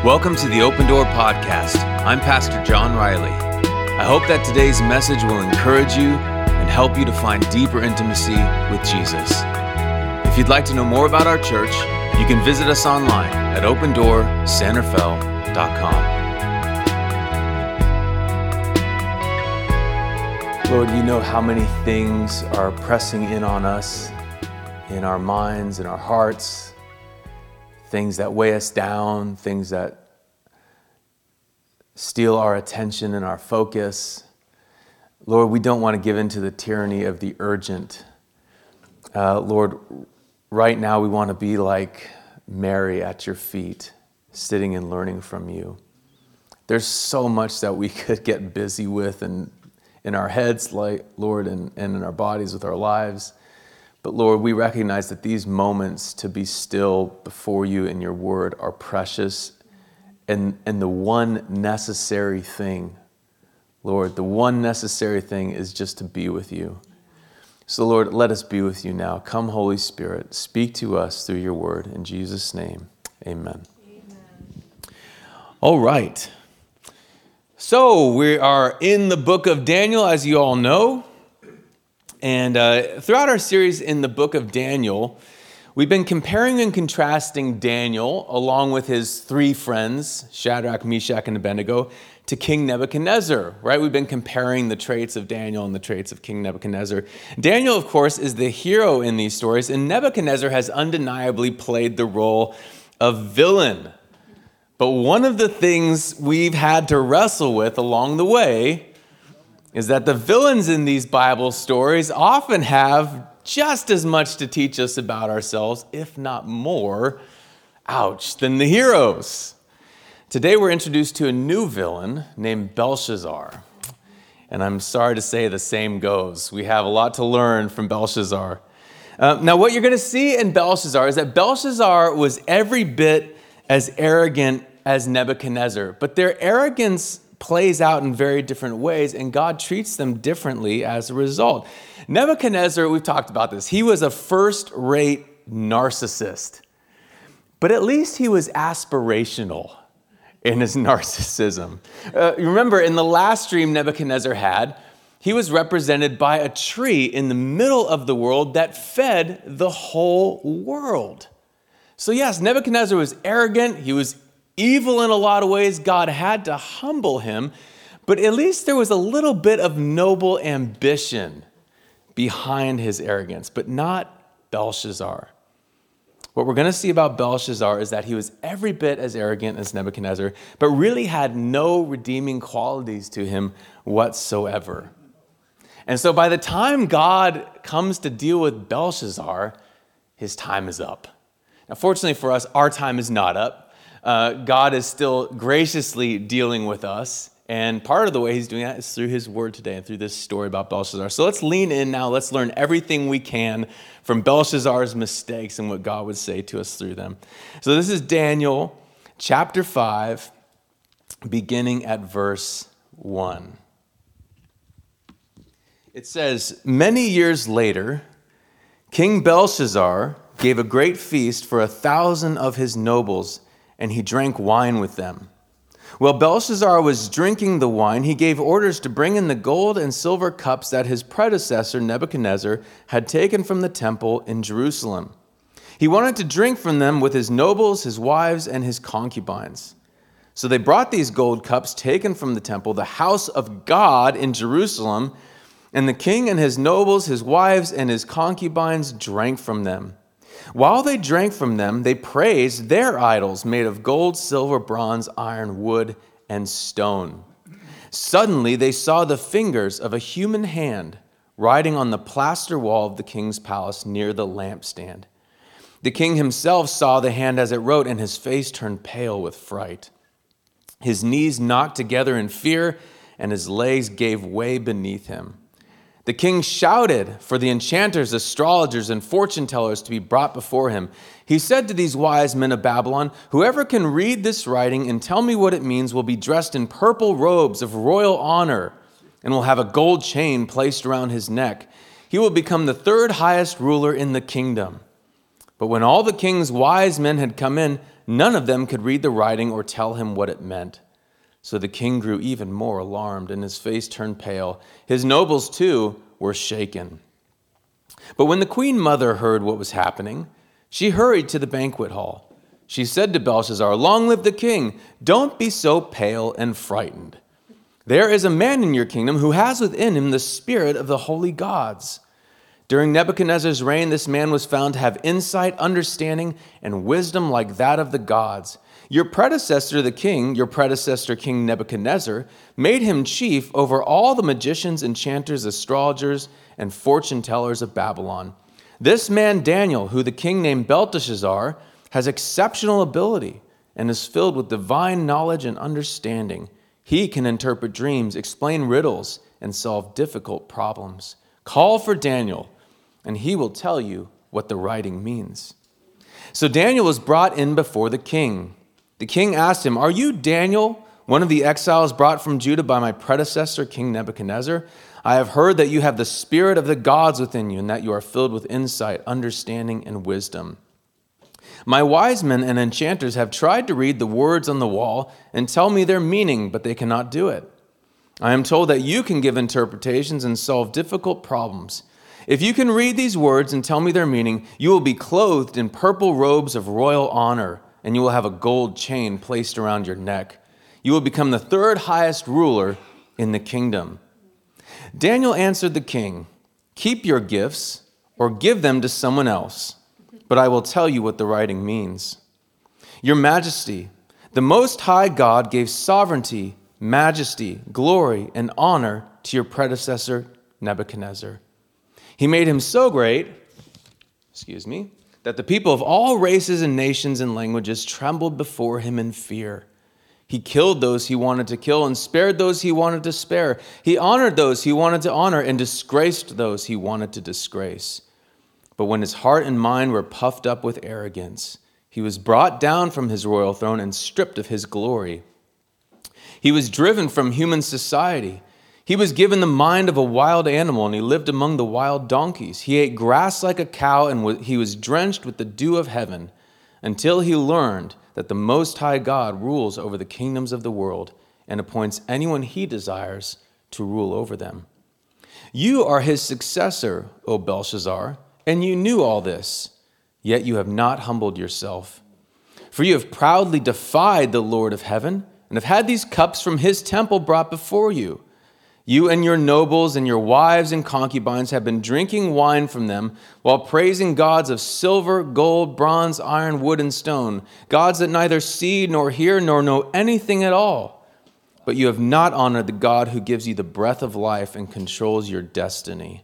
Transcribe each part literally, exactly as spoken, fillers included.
Welcome to the Open Door Podcast. I'm Pastor John Riley. I hope that today's message will encourage you and help you to find deeper intimacy with Jesus. If you'd like to know more about our church, you can visit us online at open door san rafael dot com. Lord, you know how many things are pressing in on us, in our minds, in our hearts, things that weigh us down, things that steal our attention and our focus. Lord, we don't want to give in to the tyranny of the urgent. Uh, Lord, right now we want to be like Mary at your feet, sitting and learning from you. There's so much that we could get busy with and in our heads, like Lord, and, and in our bodies with our lives. But Lord, we recognize that these moments to be still before you and your word are precious. And, and the one necessary thing, Lord, the one necessary thing is just to be with you. So Lord, let us be with you now. Come, Holy Spirit, speak to us through your word. In Jesus' name, amen. Amen. All right. So we are in the book of Daniel, as you all know. And uh, throughout our series in the book of Daniel, we've been comparing and contrasting Daniel, along with his three friends, Shadrach, Meshach, and Abednego, to King Nebuchadnezzar, right? We've been comparing the traits of Daniel and the traits of King Nebuchadnezzar. Daniel, of course, is the hero in these stories, and Nebuchadnezzar has undeniably played the role of villain. But one of the things we've had to wrestle with along the way is that the villains in these Bible stories often have just as much to teach us about ourselves, if not more, ouch, than the heroes. Today we're introduced to a new villain named Belshazzar. And I'm sorry to say the same goes. We have a lot to learn from Belshazzar. Uh, now what you're going to see in Belshazzar is that Belshazzar was every bit as arrogant as Nebuchadnezzar, but their arrogance plays out in very different ways, and God treats them differently as a result. Nebuchadnezzar, we've talked about this, he was a first-rate narcissist, but at least he was aspirational in his narcissism. Uh, you remember in the last dream Nebuchadnezzar had, he was represented by a tree in the middle of the world that fed the whole world. So yes, Nebuchadnezzar was arrogant, he was evil in a lot of ways. God had to humble him, but at least there was a little bit of noble ambition behind his arrogance, but not Belshazzar. What we're going to see about Belshazzar is that he was every bit as arrogant as Nebuchadnezzar, but really had no redeeming qualities to him whatsoever. And so by the time God comes to deal with Belshazzar, his time is up. Now, fortunately for us, our time is not up. Uh, God is still graciously dealing with us. And part of the way he's doing that is through his word today and through this story about Belshazzar. So let's lean in now. Let's learn everything we can from Belshazzar's mistakes and what God would say to us through them. So this is Daniel chapter five, beginning at verse one. It says, "Many years later, King Belshazzar gave a great feast for a thousand of his nobles, and he drank wine with them. While Belshazzar was drinking the wine, he gave orders to bring in the gold and silver cups that his predecessor Nebuchadnezzar had taken from the temple in Jerusalem. He wanted to drink from them with his nobles, his wives, and his concubines. So they brought these gold cups taken from the temple, the house of God in Jerusalem, and the king and his nobles, his wives, and his concubines drank from them. While they drank from them, they praised their idols made of gold, silver, bronze, iron, wood, and stone. Suddenly they saw the fingers of a human hand writing on the plaster wall of the king's palace near the lampstand. The king himself saw the hand as it wrote, and his face turned pale with fright. His knees knocked together in fear, and his legs gave way beneath him. The king shouted for the enchanters, astrologers, and fortune tellers to be brought before him. He said to these wise men of Babylon, "Whoever can read this writing and tell me what it means will be dressed in purple robes of royal honor and will have a gold chain placed around his neck. He will become the third highest ruler in the kingdom." But when all the king's wise men had come in, none of them could read the writing or tell him what it meant. So the king grew even more alarmed, and his face turned pale. His nobles, too, were shaken. But when the queen mother heard what was happening, she hurried to the banquet hall. She said to Belshazzar, "Long live the king! Don't be so pale and frightened. There is a man in your kingdom who has within him the spirit of the holy gods. During Nebuchadnezzar's reign, this man was found to have insight, understanding, and wisdom like that of the gods. Your predecessor, the king, your predecessor, King Nebuchadnezzar, made him chief over all the magicians, enchanters, astrologers, and fortune tellers of Babylon. This man, Daniel, who the king named Belteshazzar, has exceptional ability and is filled with divine knowledge and understanding. He can interpret dreams, explain riddles, and solve difficult problems. Call for Daniel, and he will tell you what the writing means." So Daniel was brought in before the king. The king asked him, "Are you Daniel, one of the exiles brought from Judah by my predecessor, King Nebuchadnezzar? I have heard that you have the spirit of the gods within you and that you are filled with insight, understanding, and wisdom. My wise men and enchanters have tried to read the words on the wall and tell me their meaning, but they cannot do it. I am told that you can give interpretations and solve difficult problems. If you can read these words and tell me their meaning, you will be clothed in purple robes of royal honor, and you will have a gold chain placed around your neck. You will become the third highest ruler in the kingdom." Daniel answered the king, "Keep your gifts or give them to someone else, but I will tell you what the writing means. Your Majesty, the Most High God gave sovereignty, majesty, glory, and honor to your predecessor, Nebuchadnezzar. He made him so great, excuse me, that the people of all races and nations and languages trembled before him in fear. He killed those he wanted to kill and spared those he wanted to spare. He honored those he wanted to honor and disgraced those he wanted to disgrace. But when his heart and mind were puffed up with arrogance, he was brought down from his royal throne and stripped of his glory. He was driven from human society. He was given the mind of a wild animal, and he lived among the wild donkeys. He ate grass like a cow, and he was drenched with the dew of heaven, until he learned that the Most High God rules over the kingdoms of the world and appoints anyone he desires to rule over them. You are his successor, O Belshazzar, and you knew all this, yet you have not humbled yourself. For you have proudly defied the Lord of heaven, and have had these cups from his temple brought before you. You and your nobles and your wives and concubines have been drinking wine from them while praising gods of silver, gold, bronze, iron, wood, and stone, gods that neither see nor hear nor know anything at all. But you have not honored the God who gives you the breath of life and controls your destiny.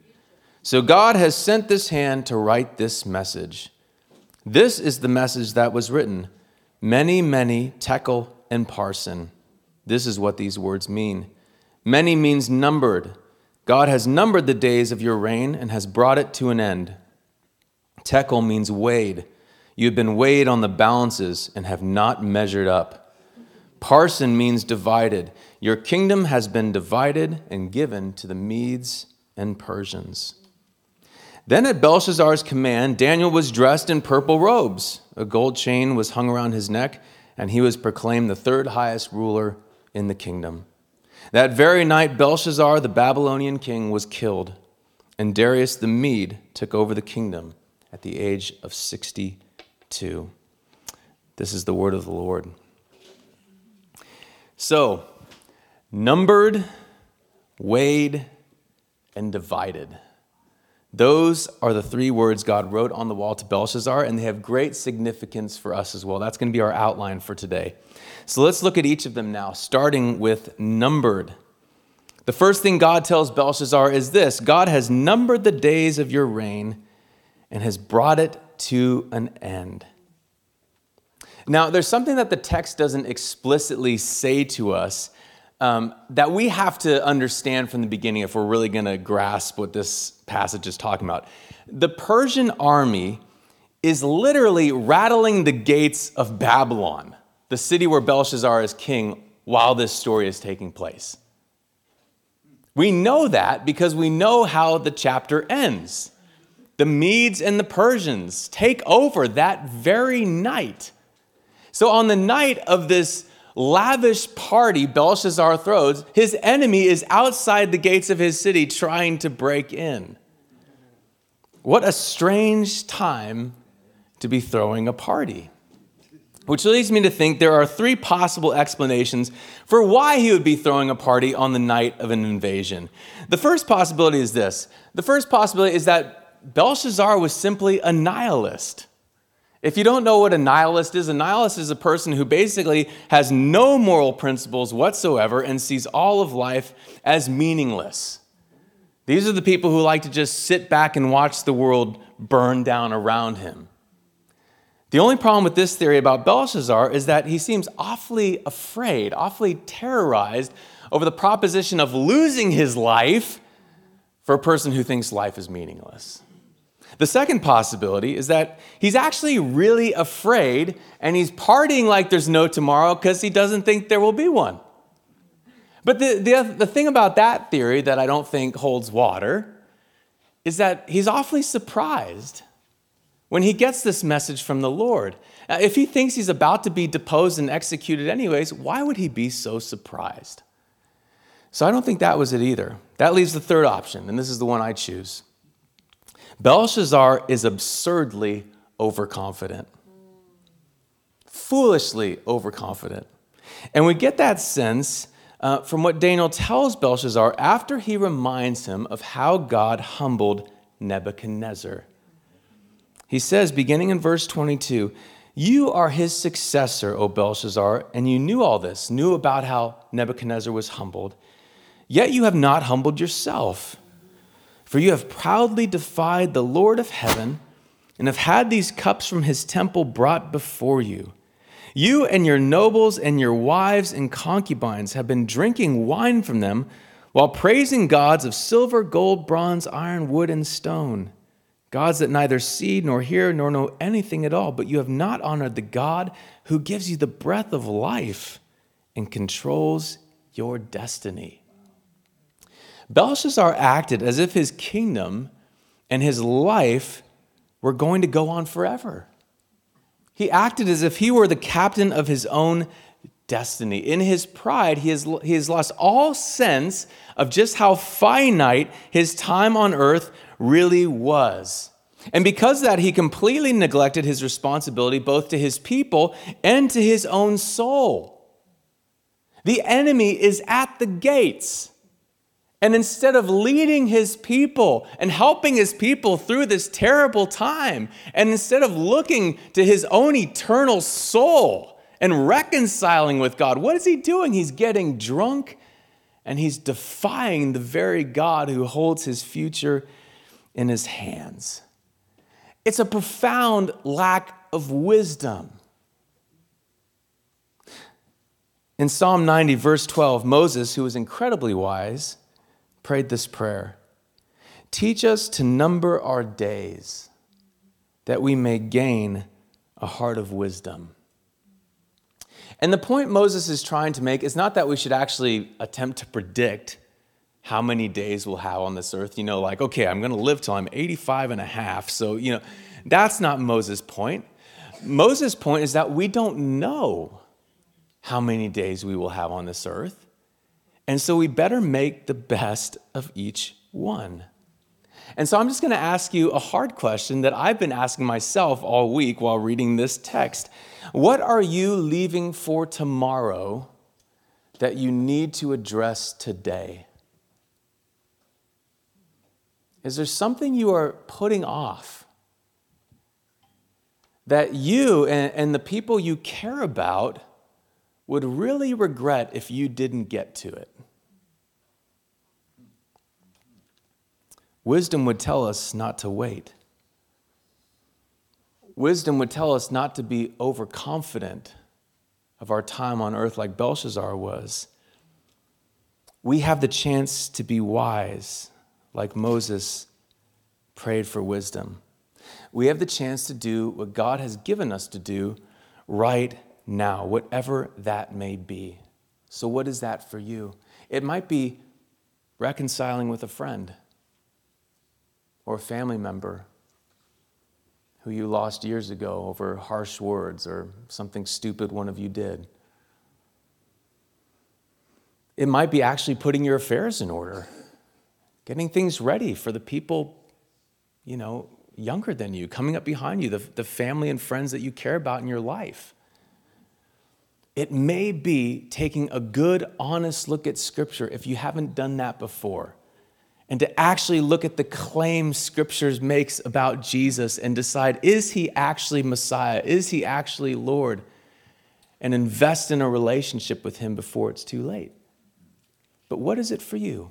So God has sent this hand to write this message. This is the message that was written, many, many, tekel and parsin. This is what these words mean. Many means numbered. God has numbered the days of your reign and has brought it to an end. Tekel means weighed. You have been weighed on the balances and have not measured up. Parsin means divided. Your kingdom has been divided and given to the Medes and Persians. Then at Belshazzar's command, Daniel was dressed in purple robes. A gold chain was hung around his neck, and he was proclaimed the third highest ruler in the kingdom. That very night, Belshazzar, the Babylonian king, was killed, and Darius the Mede took over the kingdom at the age of sixty-two. This is the word of the Lord. So, numbered, weighed, and divided. Those are the three words God wrote on the wall to Belshazzar, and they have great significance for us as well. That's going to be our outline for today. So let's look at each of them now, starting with numbered. The first thing God tells Belshazzar is this: God has numbered the days of your reign and has brought it to an end. Now, there's something that the text doesn't explicitly say to us um, that we have to understand from the beginning if we're really going to grasp what this passage is talking about. The Persian army is literally rattling the gates of Babylon, the city where Belshazzar is king, while this story is taking place. We know that because we know how the chapter ends. the Medes and the Persians take over that very night. So on the night of this lavish party Belshazzar throws, his enemy is outside the gates of his city trying to break in. What a strange time to be throwing a party. Which leads me to think there are three possible explanations for why he would be throwing a party on the night of an invasion. The first possibility is this. The first possibility is that Belshazzar was simply a nihilist. If you don't know what a nihilist is, a nihilist is a person who basically has no moral principles whatsoever and sees all of life as meaningless. These are the people who like to just sit back and watch the world burn down around him. The only problem with this theory about Belshazzar is that he seems awfully afraid, awfully terrorized over the proposition of losing his life for a person who thinks life is meaningless. The second possibility is that he's actually really afraid and he's partying like there's no tomorrow because he doesn't think there will be one. But the, the, the thing about that theory that I don't think holds water is that he's awfully surprised when he gets this message from the Lord. Now, if he thinks he's about to be deposed and executed anyways, why would he be so surprised? So I don't think that was it either. That leaves the third option, and this is the one I choose. Belshazzar is absurdly overconfident. Foolishly overconfident. And we get that sense uh, from what Daniel tells Belshazzar after he reminds him of how God humbled Nebuchadnezzar. He says, beginning in verse twenty-two, "You are his successor, O Belshazzar, and you knew all this, knew about how Nebuchadnezzar was humbled. Yet you have not humbled yourself, for you have proudly defied the Lord of heaven and have had these cups from his temple brought before you. You and your nobles and your wives and concubines have been drinking wine from them while praising gods of silver, gold, bronze, iron, wood, and stone. Gods that neither see nor hear nor know anything at all, but you have not honored the God who gives you the breath of life and controls your destiny." Belshazzar acted as if his kingdom and his life were going to go on forever. He acted as if he were the captain of his own destiny. In his pride, he has, he has lost all sense of just how finite his time on earth really was. And because of that, he completely neglected his responsibility both to his people and to his own soul. The enemy is at the gates. And instead of leading his people and helping his people through this terrible time, and instead of looking to his own eternal soul and reconciling with God, what is he doing? He's getting drunk and he's defying the very God who holds his future in his hands. It's a profound lack of wisdom. In Psalm ninety, verse twelve, Moses, who was incredibly wise, prayed this prayer: "Teach us to number our days, that we may gain a heart of wisdom." And the point Moses is trying to make is not that we should actually attempt to predict how many days we'll have on this earth. You know, like, okay, I'm going to live till I'm eighty-five and a half. So, you know, that's not Moses' point. Moses' point is that we don't know how many days we will have on this earth. And so we better make the best of each one. And so I'm just going to ask you a hard question that I've been asking myself all week while reading this text. What are you leaving for tomorrow that you need to address today? Is there something you are putting off that you and, and the people you care about would really regret if you didn't get to it? Wisdom would tell us not to wait. Wisdom would tell us not to be overconfident of our time on earth like Belshazzar was. We have the chance to be wise like Moses prayed for wisdom. We have the chance to do what God has given us to do right now, whatever that may be. So what is that for you? It might be reconciling with a friend or a family member who you lost years ago over harsh words or something stupid one of you did. It might be actually putting your affairs in order, getting things ready for the people, you know, younger than you, coming up behind you, the, the family and friends that you care about in your life. It may be taking a good, honest look at Scripture if you haven't done that before, and to actually look at the claims Scripture makes about Jesus and decide, is he actually Messiah? Is he actually Lord? And invest in a relationship with him before it's too late. But what is it for you?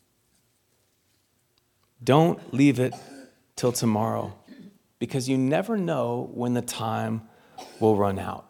Don't leave it till tomorrow, because you never know when the time will run out.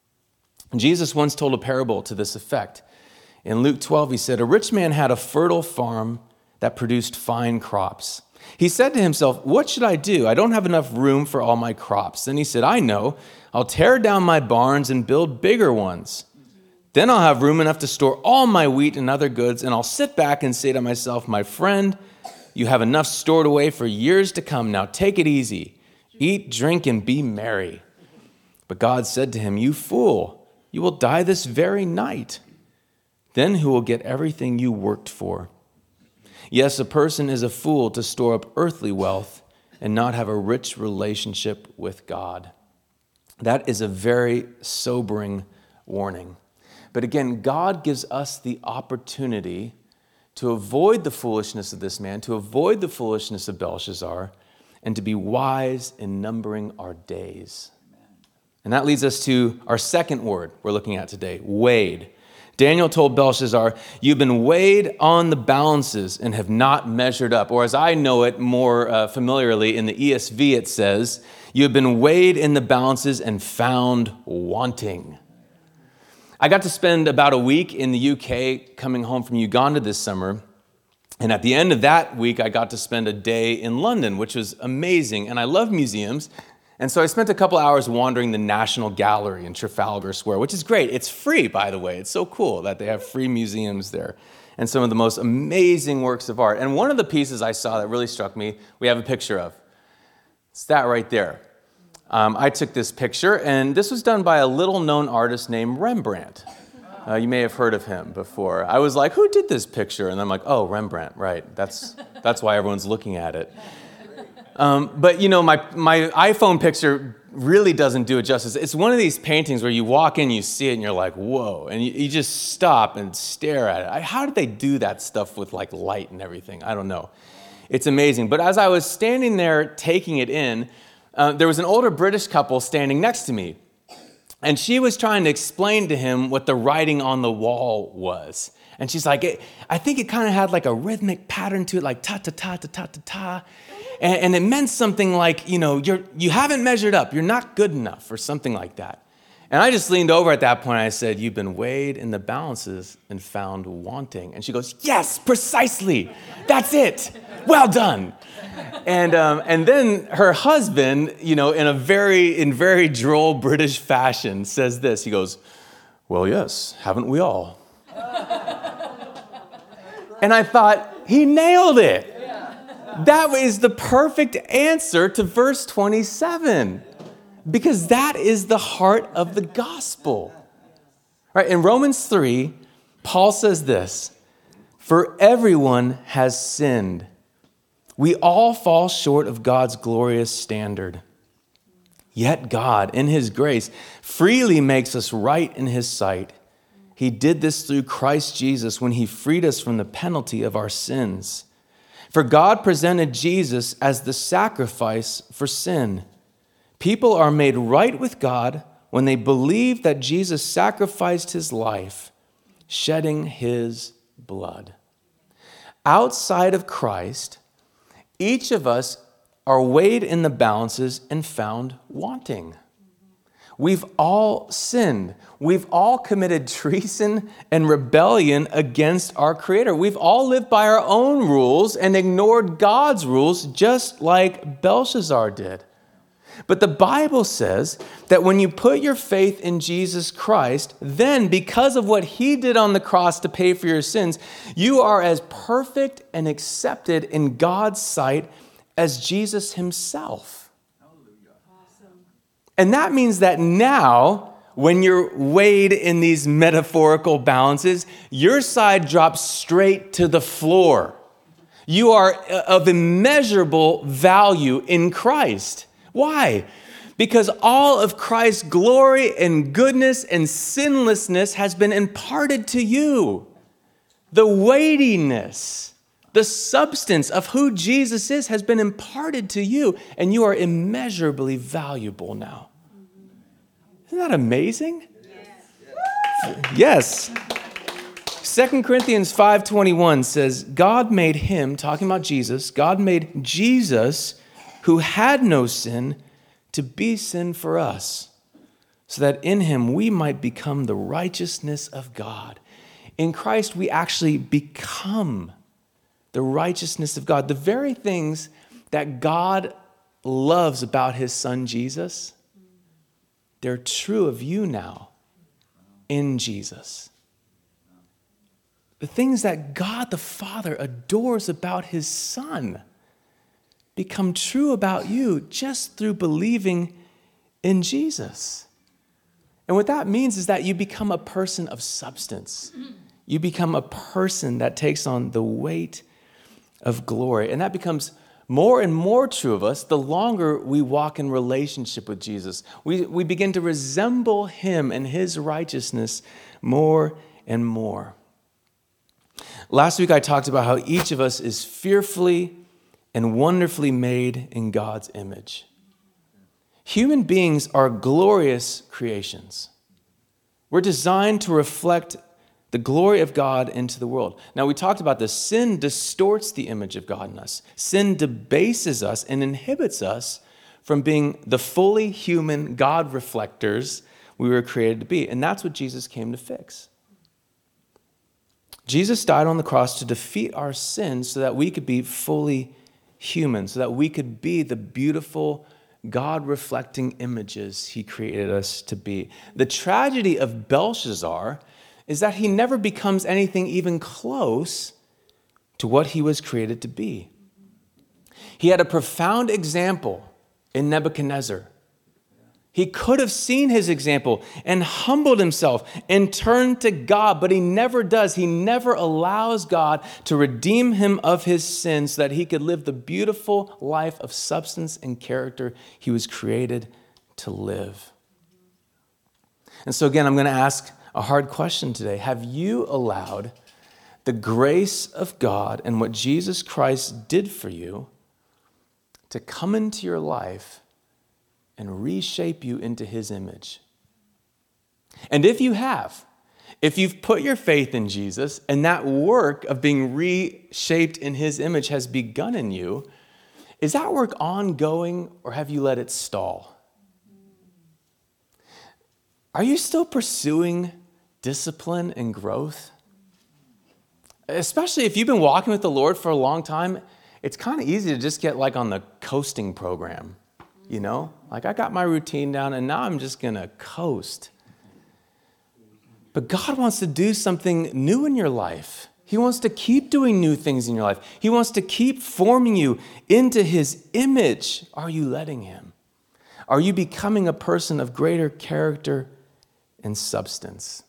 Jesus once told a parable to this effect. In Luke twelve, he said, a rich man had a fertile farm that produced fine crops. He said to himself, what should I do? I don't have enough room for all my crops. Then he said, I know, I'll tear down my barns and build bigger ones. Then I'll have room enough to store all my wheat and other goods, and I'll sit back and say to myself, my friend, you have enough stored away for years to come. Now take it easy. Eat, drink, and be merry. But God said to him, you fool, you will die this very night. Then who will get everything you worked for? Yes, a person is a fool to store up earthly wealth and not have a rich relationship with God. That is a very sobering warning. But again, God gives us the opportunity to avoid the foolishness of this man, to avoid the foolishness of Belshazzar, and to be wise in numbering our days. And that leads us to our second word we're looking at today, weighed. Daniel told Belshazzar, you've been weighed on the balances and have not measured up. Or as I know it more uh, familiarly in the E S V, it says, you have been weighed in the balances and found wanting. I got to spend about a week in the U K coming home from Uganda this summer. And at the end of that week, I got to spend a day in London, which was amazing. And I love museums. And so I spent a couple hours wandering the National Gallery in Trafalgar Square, which is great. It's free, by the way. It's so cool that they have free museums there and some of the most amazing works of art. And one of the pieces I saw that really struck me, we have a picture of. It's that right there. Um, I took this picture, and this was done by a little-known artist named Rembrandt. Uh, you may have heard of him before. I was like, who did this picture? And I'm like, oh, Rembrandt, right. That's that's why everyone's looking at it. Um, but, you know, my, my iPhone picture really doesn't do it justice. It's one of these paintings where you walk in, you see it, and you're like, whoa. And you, you just stop and stare at it. I, how did they do that stuff with, like, light and everything? I don't know. It's amazing. But as I was standing there taking it in, uh, there was an older British couple standing next to me. And she was trying to explain to him what the writing on the wall was. And she's like, I think it kind of had like a rhythmic pattern to it, like ta-ta-ta-ta-ta-ta-ta. And, and it meant something like, you know, you're, you haven't measured up. You're not good enough or something like that. And I just leaned over at that point and I said, you've been weighed in the balances and found wanting. And she goes, yes, precisely. That's it. Well done. And um, and then her husband, you know, in a very, in very droll British fashion says this. He goes, well, yes, haven't we all? And I thought, he nailed it. That is the perfect answer to verse twenty-seven. Because that is the heart of the gospel. Right? In Romans three, Paul says this, for everyone has sinned. We all fall short of God's glorious standard. Yet God, in his grace, freely makes us right in his sight. He did this through Christ Jesus when he freed us from the penalty of our sins. For God presented Jesus as the sacrifice for sin. People are made right with God when they believe that Jesus sacrificed his life, shedding his blood. Outside of Christ, each of us are weighed in the balances and found wanting. We've all sinned. We've all committed treason and rebellion against our Creator. We've all lived by our own rules and ignored God's rules, just like Belshazzar did. But the Bible says that when you put your faith in Jesus Christ, then because of what he did on the cross to pay for your sins, you are as perfect and accepted in God's sight as Jesus himself. And that means that now, when you're weighed in these metaphorical balances, your side drops straight to the floor. You are of immeasurable value in Christ. Why? Because all of Christ's glory and goodness and sinlessness has been imparted to you. The weightiness, the substance of who Jesus is has been imparted to you, and you are immeasurably valuable now. Isn't that amazing? Yes. Yes. Second Corinthians five twenty-one says, God made him, talking about Jesus, God made Jesus, who had no sin, to be sin for us, so that in him we might become the righteousness of God. In Christ, we actually become the righteousness of God. The very things that God loves about his son Jesus, they're true of you now in Jesus. The things that God the Father adores about his Son become true about you just through believing in Jesus. And what that means is that you become a person of substance. You become a person that takes on the weight of glory. And that becomes more and more true of us the longer we walk in relationship with Jesus. We, we begin to resemble him and his righteousness more and more. Last week I talked about how each of us is fearfully and wonderfully made in God's image. Human beings are glorious creations. We're designed to reflect the glory of God into the world. Now, we talked about this. Sin distorts the image of God in us. Sin debases us and inhibits us from being the fully human God reflectors we were created to be. And that's what Jesus came to fix. Jesus died on the cross to defeat our sins so that we could be fully human, so that we could be the beautiful God-reflecting images he created us to be. The tragedy of Belshazzar is that he never becomes anything even close to what he was created to be. He had a profound example in Nebuchadnezzar. He could have seen his example and humbled himself and turned to God, but he never does. He never allows God to redeem him of his sins so that he could live the beautiful life of substance and character he was created to live. And so again, I'm going to ask a hard question today. Have you allowed the grace of God and what Jesus Christ did for you to come into your life and reshape you into his image? And if you have, if you've put your faith in Jesus and that work of being reshaped in his image has begun in you, is that work ongoing or have you let it stall? Are you still pursuing discipline and growth? Especially if you've been walking with the Lord for a long time, it's kind of easy to just get like on the coasting program, you know? Like I got my routine down and now I'm just going to coast. But God wants to do something new in your life. He wants to keep doing new things in your life. He wants to keep forming you into his image. Are you letting him? Are you becoming a person of greater character and substance?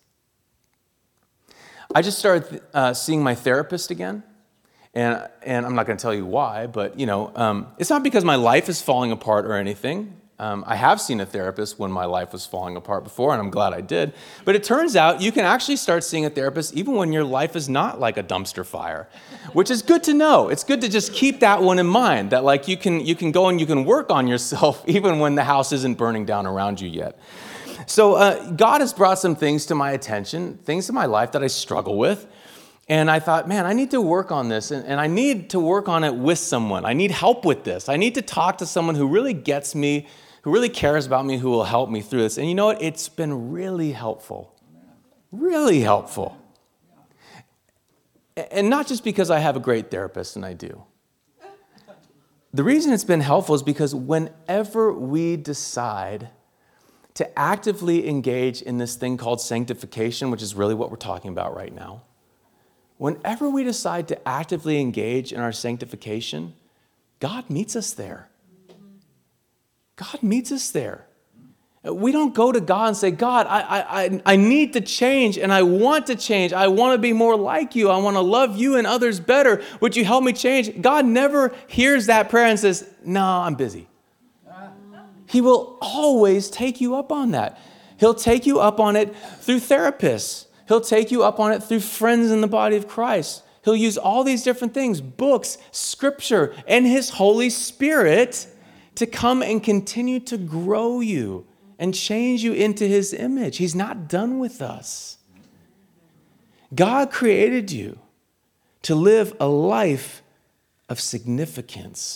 I just started uh, seeing my therapist again, and and I'm not going to tell you why, but you know, um, it's not because my life is falling apart or anything. Um, I have seen a therapist when my life was falling apart before, and I'm glad I did. But it turns out you can actually start seeing a therapist even when your life is not like a dumpster fire, which is good to know. It's good to just keep that one in mind, that like you can you can go and you can work on yourself even when the house isn't burning down around you yet. So uh, God has brought some things to my attention, things in my life that I struggle with. And I thought, man, I need to work on this. And, and I need to work on it with someone. I need help with this. I need to talk to someone who really gets me, who really cares about me, who will help me through this. And you know what? It's been really helpful. Really helpful. And not just because I have a great therapist, and I do. The reason it's been helpful is because whenever we decide to actively engage in this thing called sanctification, which is really what we're talking about right now, whenever we decide to actively engage in our sanctification, God meets us there. God meets us there. We don't go to God and say, God, I, I, I need to change and I want to change. I want to be more like you. I want to love you and others better. Would you help me change? God never hears that prayer and says, no, I'm busy. He will always take you up on that. He'll take you up on it through therapists. He'll take you up on it through friends in the body of Christ. He'll use all these different things, books, scripture, and his Holy Spirit to come and continue to grow you and change you into his image. He's not done with us. God created you to live a life of significance.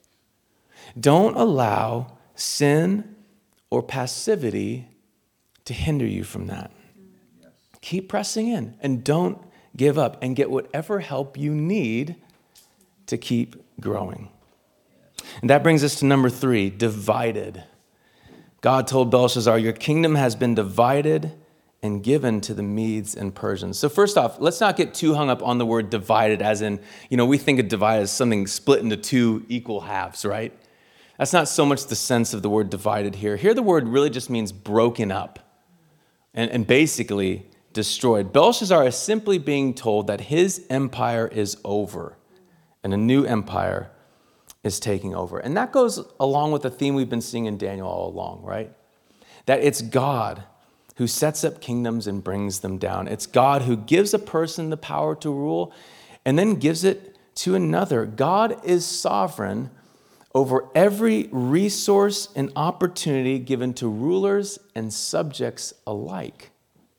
Don't allow sin or passivity to hinder you from that. Keep pressing in and don't give up and get whatever help you need to keep growing. And that brings us to number three, divided. God told Belshazzar, your kingdom has been divided and given to the Medes and Persians. So first off, let's not get too hung up on the word divided as in, you know, we think of divided as something split into two equal halves, right? That's not so much the sense of the word divided here. Here the word really just means broken up and, and basically destroyed. Belshazzar is simply being told that his empire is over and a new empire is taking over. And that goes along with the theme we've been seeing in Daniel all along, right? That it's God who sets up kingdoms and brings them down. It's God who gives a person the power to rule and then gives it to another. God is sovereign over every resource and opportunity given to rulers and subjects alike.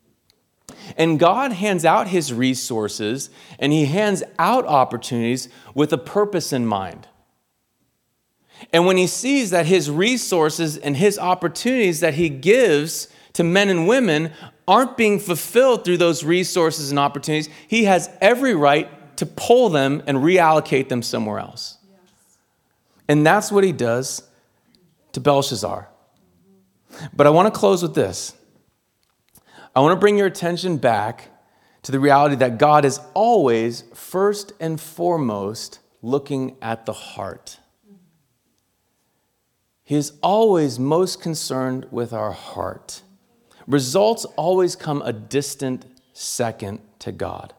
And God hands out his resources and he hands out opportunities with a purpose in mind. And when he sees that his resources and his opportunities that he gives to men and women aren't being fulfilled through those resources and opportunities, he has every right to pull them and reallocate them somewhere else. Yes. And that's what he does to Belshazzar. But I want to close with this. I want to bring your attention back to the reality that God is always, first and foremost, looking at the heart. He is always most concerned with our heart. Results always come a distant second to God.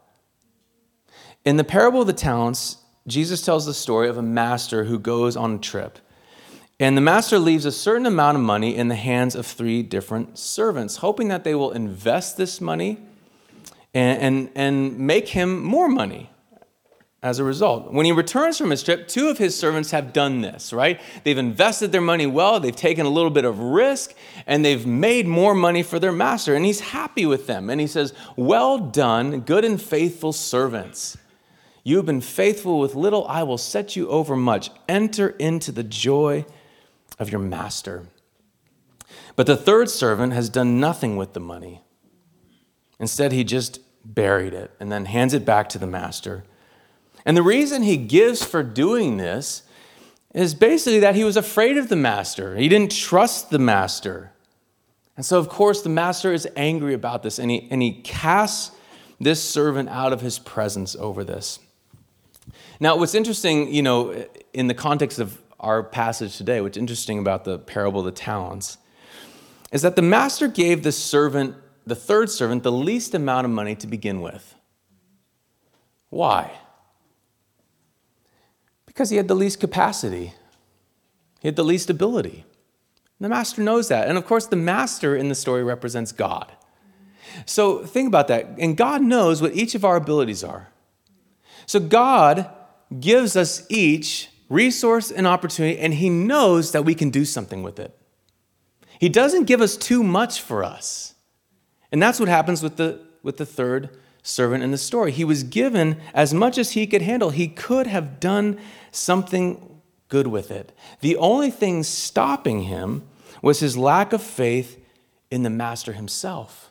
In the parable of the talents, Jesus tells the story of a master who goes on a trip. And the master leaves a certain amount of money in the hands of three different servants, hoping that they will invest this money and, and, and make him more money. As a result, when he returns from his trip, two of his servants have done this, right? They've invested their money well, they've taken a little bit of risk, and they've made more money for their master, and he's happy with them. And he says, well done, good and faithful servants. You have been faithful with little, I will set you over much. Enter into the joy of your master. But the third servant has done nothing with the money. Instead, he just buried it and then hands it back to the master. And the reason he gives for doing this is basically that he was afraid of the master. He didn't trust the master. And so, of course, the master is angry about this, and he, and he casts this servant out of his presence over this. Now, what's interesting, you know, in the context of our passage today, what's interesting about the parable of the talents, is that the master gave the servant, the third servant, the least amount of money to begin with. Why? Because he had the least capacity. He had the least ability. The master knows that. And of course, the master in the story represents God. So think about that. And God knows what each of our abilities are. So God gives us each resource and opportunity, and he knows that we can do something with it. He doesn't give us too much for us. And that's what happens with the, with the third servant in the story. He was given as much as he could handle. He could have done something good with it. The only thing stopping him was his lack of faith in the master himself.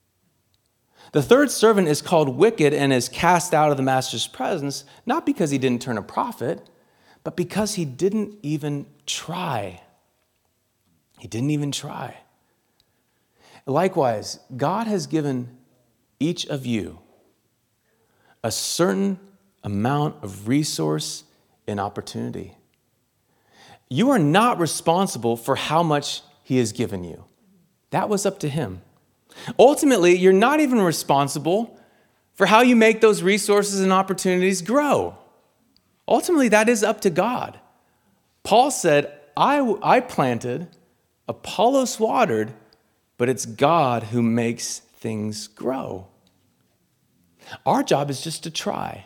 The third servant is called wicked and is cast out of the master's presence, not because he didn't turn a profit, but because he didn't even try. He didn't even try. Likewise, God has given each of you a certain amount of resource and opportunity. you are not responsible for how much he has given you. That was up to him. Ultimately, you're not even responsible for how you make those resources and opportunities grow. Ultimately, that is up to God. Paul said, I, I planted, Apollos watered, but it's God who makes things grow. Our job is just to try.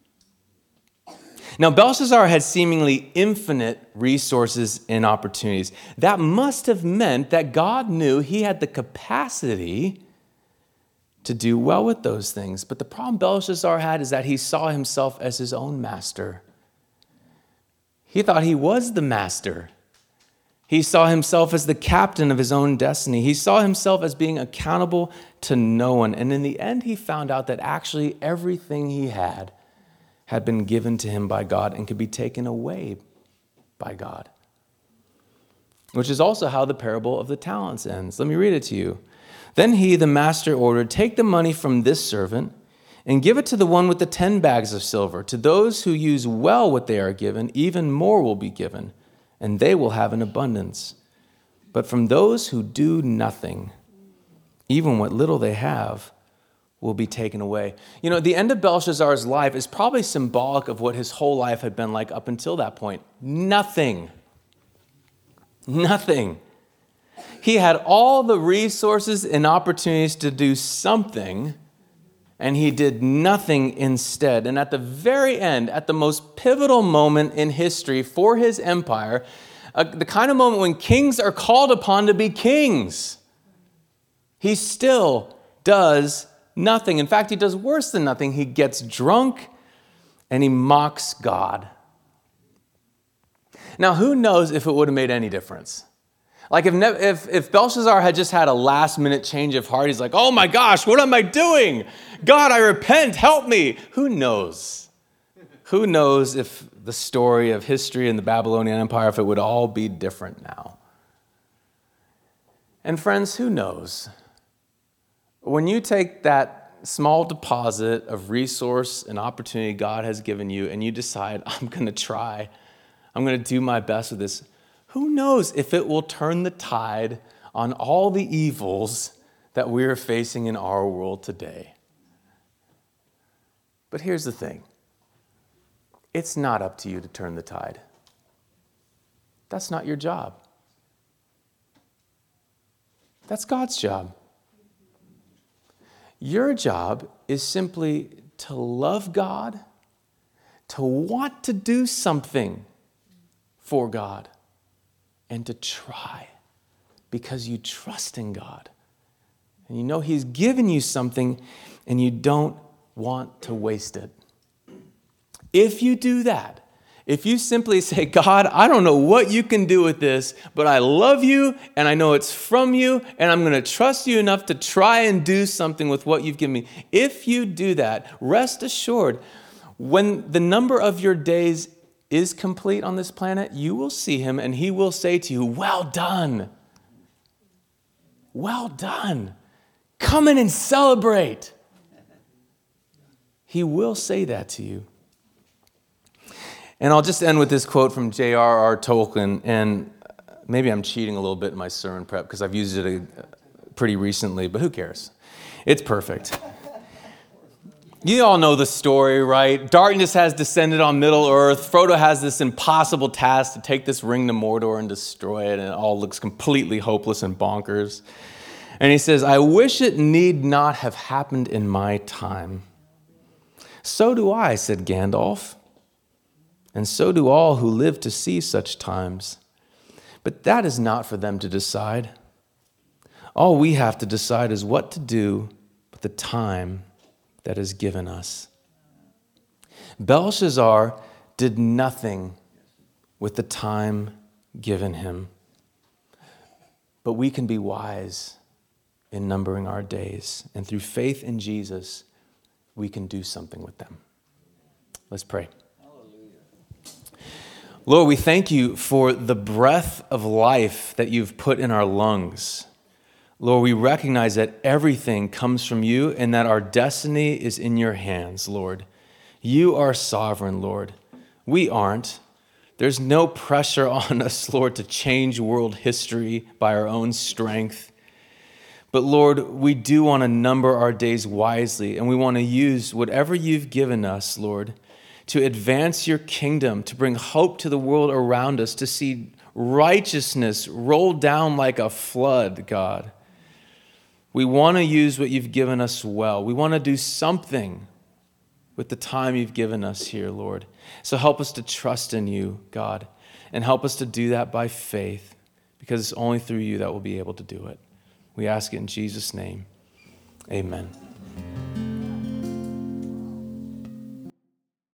Now, Belshazzar had seemingly infinite resources and opportunities. That must have meant that God knew he had the capacity to do well with those things. But the problem Belshazzar had is that he saw himself as his own master. He thought he was the master. He saw himself as the captain of his own destiny. He saw himself as being accountable to no one. And in the end, he found out that actually everything he had had been given to him by God and could be taken away by God. Which is also how the parable of the talents ends. Let me read it to you. Then he, the master, ordered, take the money from this servant and give it to the one with the ten bags of silver. To those who use well what they are given, even more will be given, and they will have an abundance. But from those who do nothing, even what little they have will be taken away. You know, the end of Belshazzar's life is probably symbolic of what his whole life had been like up until that point. Nothing. Nothing. He had all the resources and opportunities to do something, and he did nothing instead. And at the very end, at the most pivotal moment in history for his empire, uh, the kind of moment when kings are called upon to be kings, he still does nothing. In fact, he does worse than nothing. He gets drunk and he mocks God. Now, who knows if it would have made any difference? Like if, if, if Belshazzar had just had a last minute change of heart, he's like, oh my gosh, what am I doing? God, I repent, help me. Who knows? Who knows if the story of history and the Babylonian Empire, if it would all be different now? And friends, who knows? When you take that small deposit of resource and opportunity God has given you and you decide, I'm going to try, I'm going to do my best with this, who knows if it will turn the tide on all the evils that we are facing in our world today. But here's the thing. It's not up to you to turn the tide. That's not your job. That's God's job. Your job is simply to love God, to want to do something for God, and to try because you trust in God. And you know He's given you something and you don't want to waste it. If you do that, if you simply say, God, I don't know what you can do with this, but I love you and I know it's from you and I'm going to trust you enough to try and do something with what you've given me. If you do that, rest assured, when the number of your days is complete on this planet, you will see Him and He will say to you, well done. Well done. Come in and celebrate. He will say that to you. And I'll just end with this quote from J R R Tolkien, and maybe I'm cheating a little bit in my sermon prep because I've used it pretty recently, but who cares? It's perfect. You all know the story, right? Darkness has descended on Middle-earth. Frodo has this impossible task to take this ring to Mordor and destroy it, and it all looks completely hopeless and bonkers. And he says, I wish it need not have happened in my time. So do I, said Gandalf. And so do all who live to see such times. But that is not for them to decide. All we have to decide is what to do with the time that is given us. Belshazzar did nothing with the time given him. But we can be wise in numbering our days. And through faith in Jesus, we can do something with them. Let's pray. Lord, we thank you for the breath of life that you've put in our lungs. Lord, we recognize that everything comes from you and that our destiny is in your hands, Lord. You are sovereign, Lord. We aren't. There's no pressure on us, Lord, to change world history by our own strength. But Lord, we do want to number our days wisely, and we want to use whatever you've given us, Lord, to advance your kingdom, to bring hope to the world around us, to see righteousness roll down like a flood, God. We want to use what you've given us well. We want to do something with the time you've given us here, Lord. So help us to trust in you, God, and help us to do that by faith, because it's only through you that we'll be able to do it. We ask it in Jesus' name. Amen.